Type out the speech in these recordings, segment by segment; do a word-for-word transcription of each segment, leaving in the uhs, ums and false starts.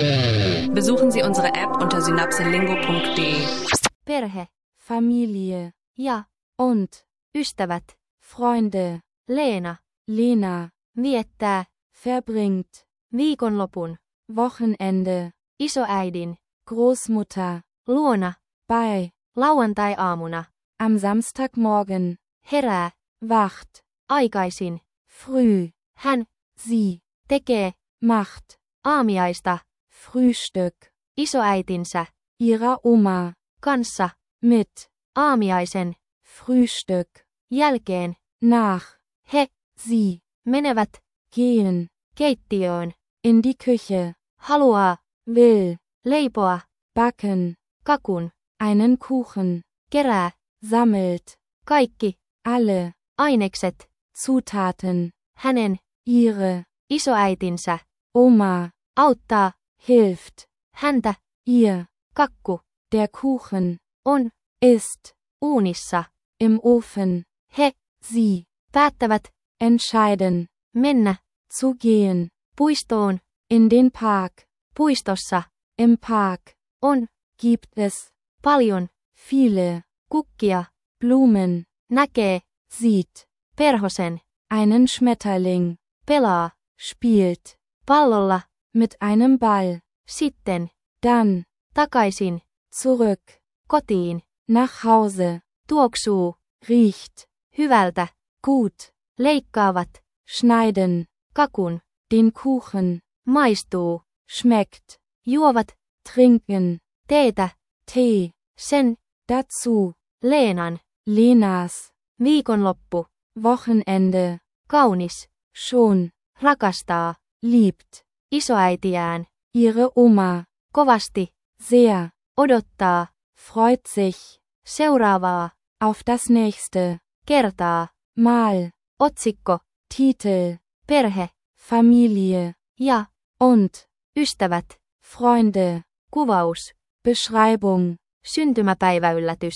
Besuchen Sie unsere App unter synapselingo punkt de. Perhe, Familie, ja, und, ystävät, Freunde, Leena, Lena, viettää, verbringt, viikonlopun, Wochenende, isoäidin, Großmutter, luona, bei, lauantai-aamuna, am Samstagmorgen, herää, wacht, aikaisin, früh, hän, sie, tekee, macht, aamiaista, Frühstück, isoäitinsä, ihrer Oma, kanssa, mit, aamiaisen, Frühstück, jälkeen, nach, he, sie, menevät, gehen, keittiöön, in die Küche, haluaa, will, leipoa, backen, kakun, einen Kuchen, kerää, sammelt, kaikki, alle, ainekset, Zutaten, hänen, ihre, isoäitinsä, Oma, auttaa, hilft, häntä, ihr, kakku, der Kuchen, on, ist, uunissa, im Ofen, he, sie, päättävät, entscheiden, mennä, zu gehen, puistoon, in den Park, puistossa, im Park, on, gibt es, paljon, viele, kukkia, Blumen, näkee, sieht, perhosen, einen Schmetterling, pelaa, spielt, pallolla, mit einem Ball, sitten, dann, takaisin, zurück, kotiin, nach Hause, tuoksuu, riecht, hyvältä, gut, leikkaavat, schneiden, kakun, den Kuchen, maistuu, schmeckt, juovat, trinken, teetä, Tee, sen, dazu, Leenan, Lenas, viikonloppu, Wochenende, kaunis, schon, rakastaa, liebt, isoäitiään, ihre Oma, kovasti, sehr, odottaa, freut sich, seuraavaa, auf das nächste, kertaa, mal, otsikko, Titel, perhe, Familie, ja, und, ystävät, Freunde, kuvaus, Beschreibung, syntymäpäiväyllätys,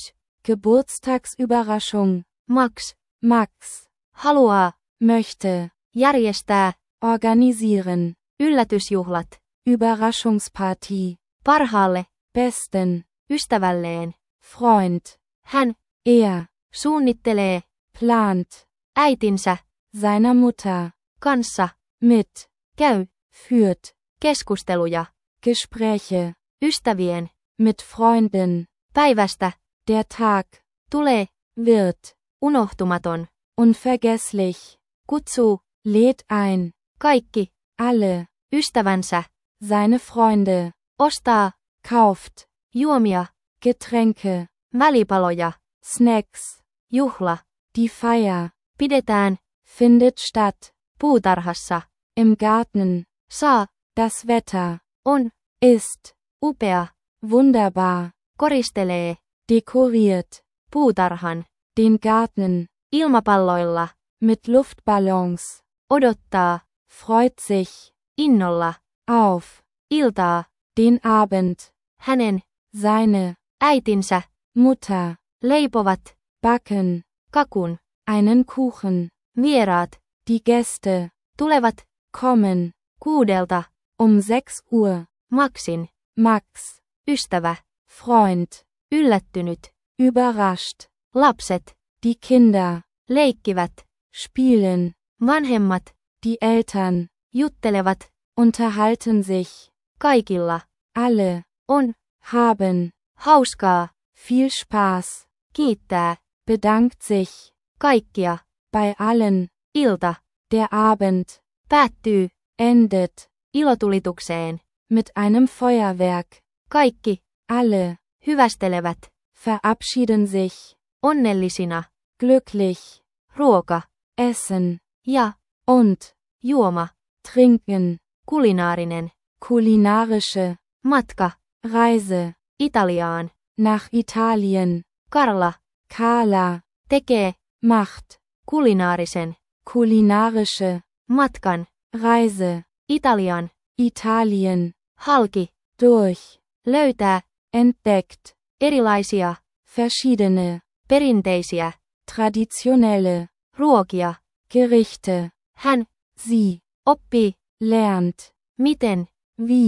Geburtstagsüberraschung, Max, Max, haluaa, möchte, järjestää, organisieren, yllätysjuhlat, Überraschungspartie, parhaalle, besten, ystävälleen, Freund, hän, er, suunnittelee, plant, äitinsä, seiner Mutter, kanssa, mit, käy, führt, keskusteluja, Gespräche, ystävien, mit Freunden, päivästä, der Tag, tulee, wird, unohtumaton, unvergesslich, kutsuu, lädt ein, kaikki, alle, ystävänsä, seine Freunde, ostaa, kauft, juomia, Getränke, välipaloja, Snacks, juhla, die Feier, pidetään, findet statt, puutarhassa, im Garten, saa, das Wetter, on, ist, upea, wunderbar, koristelee, dekoriert, puutarhan, den Garten, ilmapalloilla, mit Luftballons, odottaa, freut sich, innolla, auf, iltaa, den Abend, hänen, seine, äitinsä, Mutter, leipovat, backen, kakun, einen Kuchen, vieraat, die Gäste, tulevat, kommen, kuudelta, um sechs Uhr, Maxin, Max, ystävä, Freund, yllättynyt, überrascht, lapset, die Kinder, leikkivät, spielen, vanhemmat, die Eltern, juttelevat, unterhalten sich, kaikilla, alle, on, haben, hauskaa, viel Spaß, kiittää, bedankt sich, kaikkia, bei allen, ilta, der Abend, päättyy, endet, ilotulitukseen, mit einem Feuerwerk, kaikki, alle, hyvästelevät, verabschieden sich, onnellisina, glücklich, ruoka, essen, ja, und, juoma, trinken, kulinaarinen, kulinarische, matka, Reise, Italiaan, nach Italien, Karla, Carla, tekee, macht, kulinaarisen, kulinarische, matkan, Reise, Italian, Italien, halki, durch, löytää, entdeckt, erilaisia, verschiedene, perinteisiä, traditionelle, ruokia, Gerichte, hän, sie, oppii, lernt, miten, wie,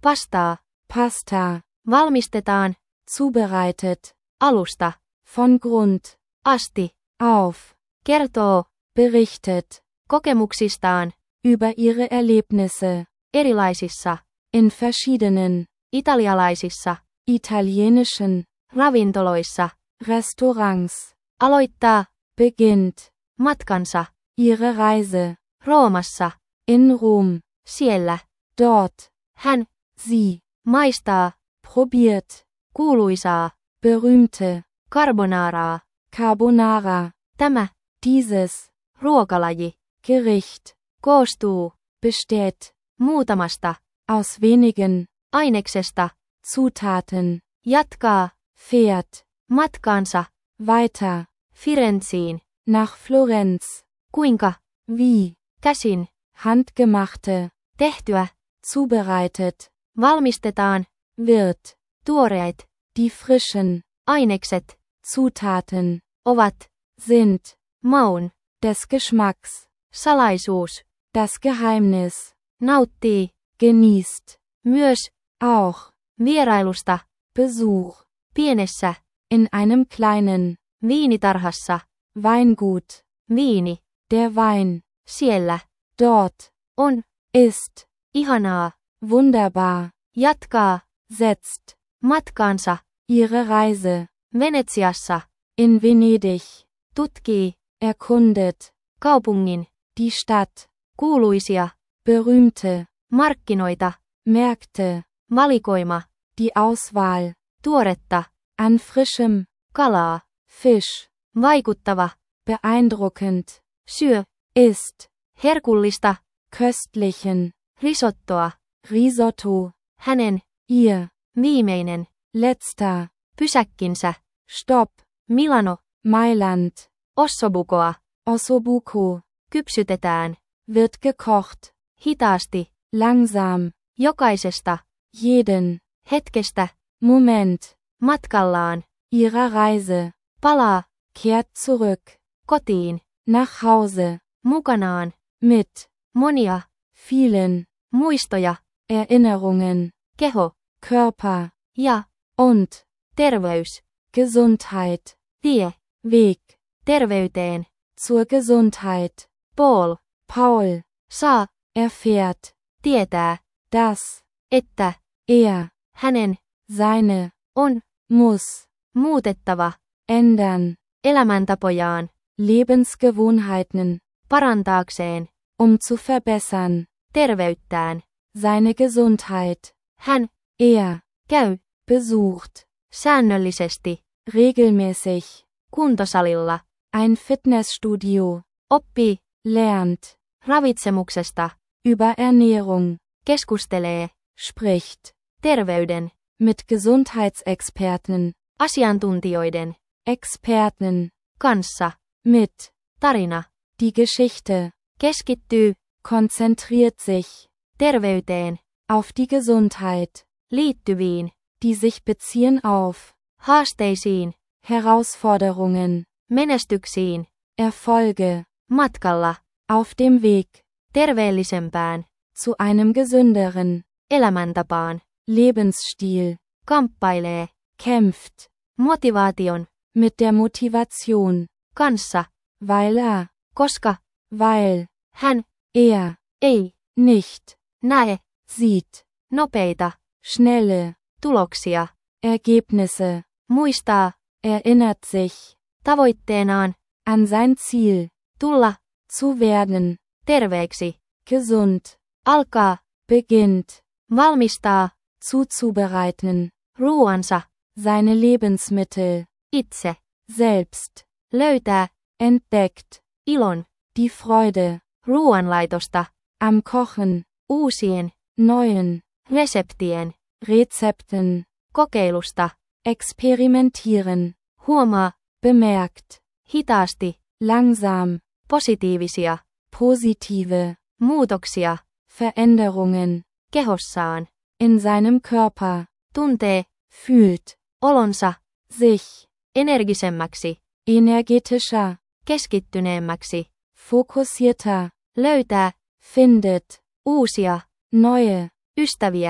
Pastaa. Pasta. Valmistetaan. Zubereitet. Alusta. Von Grund. Asti. Auf. Kertoo. Berichtet. Kokemuksistaan. Über ihre Erlebnisse. Erilaisissa. In verschiedenen. Italialaisissa. Italienischen. Ravintoloissa. Restaurants. Aloittaa. Beginnt. Matkansa. Ihre Reise. Roomassa. In Rom. Siellä. Dort. Hän. Sie. Maistaa. Probiert. Kuuluisaa. Berühmte. Carbonaraa. Carbonara. Tämä. Dieses. Ruokalaji. Gericht. Koostuu. Besteht. Muutamasta. Aus wenigen. Aineksesta. Zutaten. Jatkaa. Fährt. Matkaansa. Weiter. Firenziin. Nach Florenz. Kuinka. Wie. Käsin. Handgemachte. Tehtyä. Zubereitet. Valmistetaan. Wird. Tuoreet. Die frischen. Ainekset. Zutaten. Ovat. Sind. Maun. Des Geschmacks. Salaisuus. Das Geheimnis. Nauttii. Genießt. Myös. Auch. Vierailusta. Besuch. Pienessä. In einem kleinen. Viinitarhassa. Weingut. Viini. Der Wein. Siellä. Dort. On. Ist. Ihanaa. Wunderbar. Jatkaa. Setzt. Matkaansa. Ihre Reise. Venetsiassa. In Venedig. Tutkii. Erkundet. Kaupungin. Die Stadt. Kuuluisia. Berühmte. Markkinoita. Märkte. Valikoima. Die Auswahl. Tuoretta. An frischem. Kalaa. Fisch. Vaikuttava. Beeindruckend. Syö. Ist. Herkullista. Köstlichen. Risottoa. Risotto. Hänen. Ihr. Viimeinen. Letzter. Pysäkkinsä. Stopp. Milano. Mailand. Ossobukoa. Ossobuco. Kypsytetään. Wird gekocht. Hitaasti. Langsam. Jokaisesta. Jeden. Hetkestä. Moment. Matkallaan. Ihrer Reise. Palaa. Kehrt zurück. Kotiin. Nach Hause. Mukanaan. Mit. Monia. Vielen. Muistoja. Erinnerungen. Keho. Körper. Ja. Und. Terveys. Gesundheit. Tie. Weg. Terveyteen. Zur Gesundheit. Paul. Paul. Saa. Erfährt. Tietää. Das. Että. Er. Hänen. Seine. On. Muss. Muutettava. Ändern. Elämäntapojaan. Lebensgewohnheiten. Parantaakseen. Um zu verbessern. Terveyttään. Seine Gesundheit. Hän. Er. Käy. Besucht. Säännöllisesti. Regelmäßig. Kuntosalilla. Ein Fitnessstudio. Oppii. Lernt. Ravitsemuksesta. Über Ernährung. Keskustelee. Spricht. Terveyden. Mit Gesundheitsexperten. Asiantuntijoiden. Experten. Kanssa. Mit. Tarina. Die Geschichte. Keskittyy. Konzentriert sich. Terveyteen. Auf die Gesundheit. Liittyviin. Die sich beziehen auf. Haasteisiin. Herausforderungen. Menestyksiin. Erfolge. Matkalla. Auf dem Weg. Terveellisempään. Zu einem gesünderen. Elämäntapaan. Lebensstil. Kamppailee. Kämpft. Motivaation. Mit der Motivation. Kanssa. Weil er. Koska. Weil. Hän. Er. Ei. Nicht. Näe. Sieht. Nopeita. Schnelle. Tuloksia. Ergebnisse. Muistaa. Erinnert sich. Tavoitteenaan. An sein Ziel. Tulla. Zu werden. Terveeksi. Gesund. Alkaa. Beginnt. Valmistaa. Zuzubereiten. Ruuansa. Seine Lebensmittel. Itse. Selbst. Löytää. Entdeckt. Ilon. Die Freude. Ruuanlaitosta. Am Kochen. Uusien. Neuen. Reseptien. Rezepten. Kokeilusta. Experimentieren. Huomaa. Bemerkt. Hitaasti. Langsam. Positiivisia. Positive. Muutoksia. Veränderungen. Kehossaan. In seinem Körper. Tuntee. Fühlt. Olonsa. Sich. Energisemmäksi. Energetischer. Keskittyneemmäksi. Fokussierter. Löytää. Findet. Uusia. Neue. Ystäviä.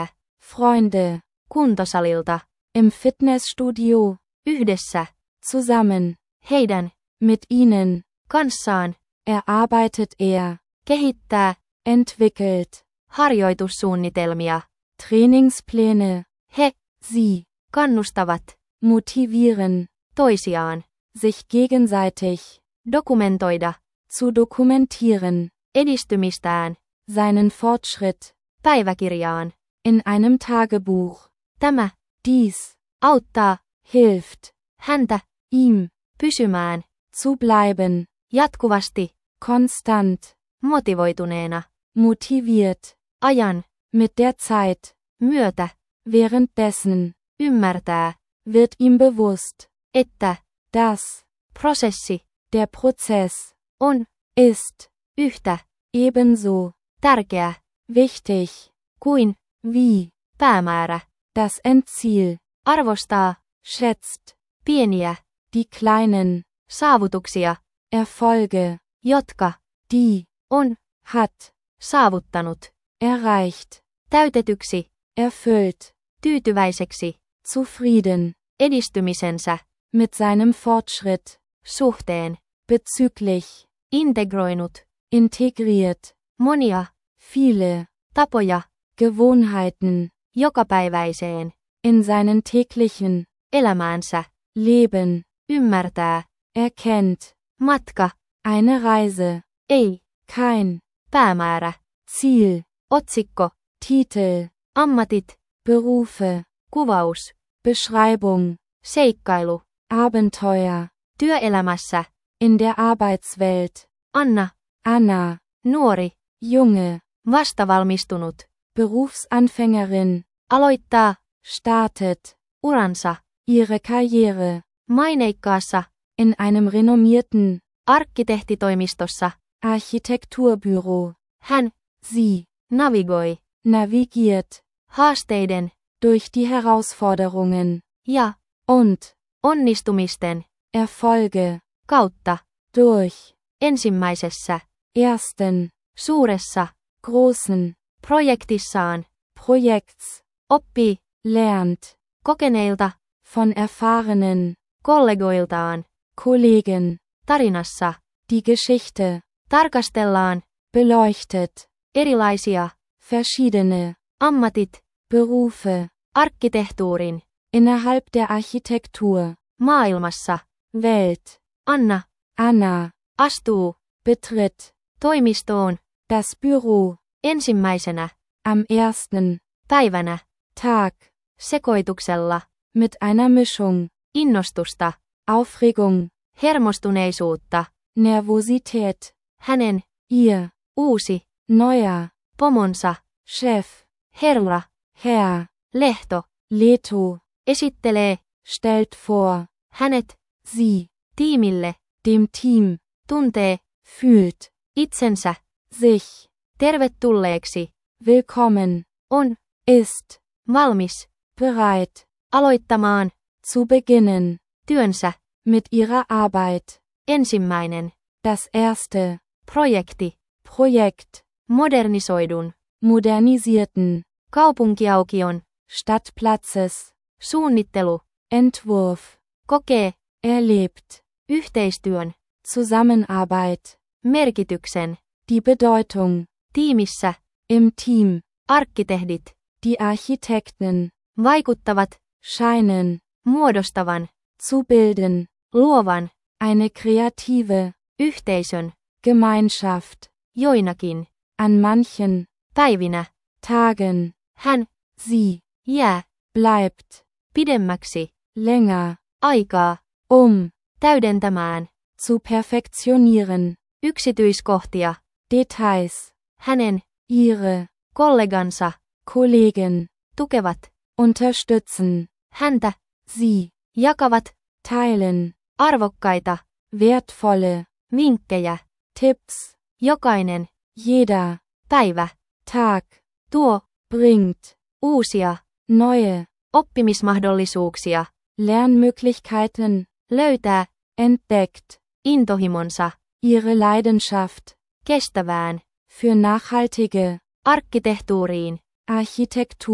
Freunde. kuntosalilta, Im Fitnessstudio. yhdessä, Zusammen. heidän, Mit ihnen. kanssaan, Erarbeitet er. kehittää, Entwickelt. harjoitussuunnitelmia, Trainingspläne. he, Sie. kannustavat, Motivieren. toisiaan, Sich gegenseitig. dokumentoida, Zu dokumentieren. edistymistään, Seinen Fortschritt. päiväkirjaan, In einem Tagebuch. tämä, Dies. auttaa, Hilft. häntä, Ihm. pysymään, Zu bleiben. jatkuvasti, Konstant. motivoituneena, Motiviert. ajan, Mit der Zeit. myötä, Währenddessen. ymmärtää, Wird ihm bewusst. että, Das. prosessi, Der Prozess. on, Ist. yhtä, Ebenso. tärkeä, Wichtig. kuin, Wie. päämäärä, Das Endziel. arvostaa, Schätzt. pieniä, Die kleinen. saavutuksia, Erfolge. jotka, Die. on, Hat. saavuttanut, Erreicht. täytetyksi, Erfüllt. tyytyväiseksi, Zufrieden. edistymisensä, Mit seinem Fortschritt. suhteen, Bezüglich. integroinut, Integriert. monia, Viele. tapoja, Gewohnheiten. jokapäiväiseen, In seinen täglichen. elämäänsä, Leben. ymmärtää, Erkennt. matka, Eine Reise. ei, Kein. päämäärä, Ziel. otsikko, Titel. ammatit, Berufe. kuvaus, Beschreibung. seikkailu, Abenteuer. työelämässä, In der Arbeitswelt. Anna, Anna. nuori, Junge. vastavalmistunut, Berufsanfängerin. aloittaa, Startet. uransa, Ihre Karriere. maineikkaassa, In einem renommierten. arkkitehtitoimistossa, Architekturbüro. hän, Sie. navigoi, Navigiert. haasteiden, Durch die Herausforderungen. ja, Und. onnistumisten, Erfolge. kautta, Durch. ensimmäisessä, Ersten. suuressa, Großen. projektissaan, Projekts. oppii, Lernt. kokeneilta, Von erfahrenen. kollegoiltaan, Kollegen. tarinassa, Die Geschichte. tarkastellaan, Beleuchtet. erilaisia, Verschiedene. ammatit, Berufe. arkkitehtuurin, Innerhalb der Architektur. maailmassa, Welt. Anna, Anna. astuu, Betritt. toimistoon, Das Büro. ensimmäisenä, Am ersten. päivänä, Tag. sekoituksella, Mit einer Mischung. innostusta, Aufregung. hermostuneisuutta, Nervosität. hänen, Ihr. uusi, Neuer. pomonsa, Chef. herra, Herr. lehto, Leto. esittelee, Stellt vor. hänet, Sie. tiimille, Dem Team. tuntee, Fühlt. itsensä, Sich. tervetulleeksi, Willkommen. on, Ist. valmis, Bereit. aloittamaan, Zu beginnen. työnsä, Mit ihrer Arbeit. ensimmäinen, Das erste. projekti, Projekt. modernisoidun, Modernisierten. kaupunkiaukion, Stadtplatzes. suunnittelu, Entwurf. kokee, Erlebt. yhteistyön, Zusammenarbeit. merkityksen, Die Bedeutung. tiimissä, Im Team. arkkitehdit, Die Architekten. vaikuttavat, Scheinen. muodostavan, Zu bilden. luovan, Eine kreative. yhteisön, Gemeinschaft. joinakin, An manchen. päivinä, Tagen. hän, Sie. jää, Bleibt. pidemmäksi, Länger. aikaa, Um. täydentämään, Zu perfektionieren. yksityiskohtia, Details. hänen, Ihre. kollegansa, Kollegen. tukevat, Unterstützen. häntä, Sie. jakavat, Teilen. arvokkaita, Wertvolle. vinkkejä, Tipps. jokainen, Jeder. päivä, Tag. tuo, Bringt. uusia, Neue. oppimismahdollisuuksia, Lernmöglichkeiten. löytää, Entdeckt. intohimonsa, Ihre Leidenschaft. kestävään, Für nachhaltige. arkkitehtuuriin, Architektur.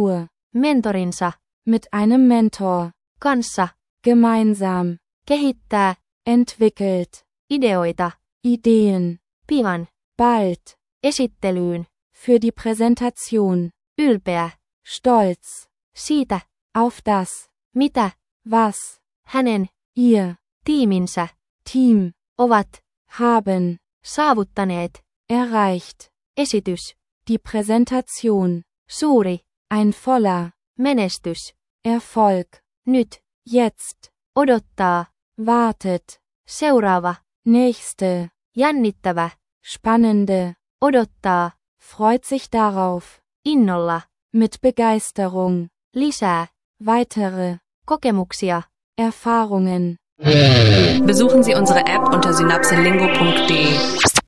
mentorinsa, mit einem Mentor, kanssa, gemeinsam, kehittää, entwickelt, ideoita, Ideen, pian, bald, esittelyyn, für die Präsentation, ylpeä, stolz, siitä, auf das, mitä, was, hänen, ihr, tiiminsä, Team, ovat, haben, saavuttaneet, erreicht, esitys, die Präsentation, suuri, ein voller, menestys, Erfolg, nyt, jetzt, odottaa, wartet, seuraava, nächste, jännittävä, spannende, odottaa, freut sich darauf, innolla, mit Begeisterung, lisää, weitere, kokemuksia, Erfahrungen. Besuchen Sie unsere App unter synapselingo punkt de.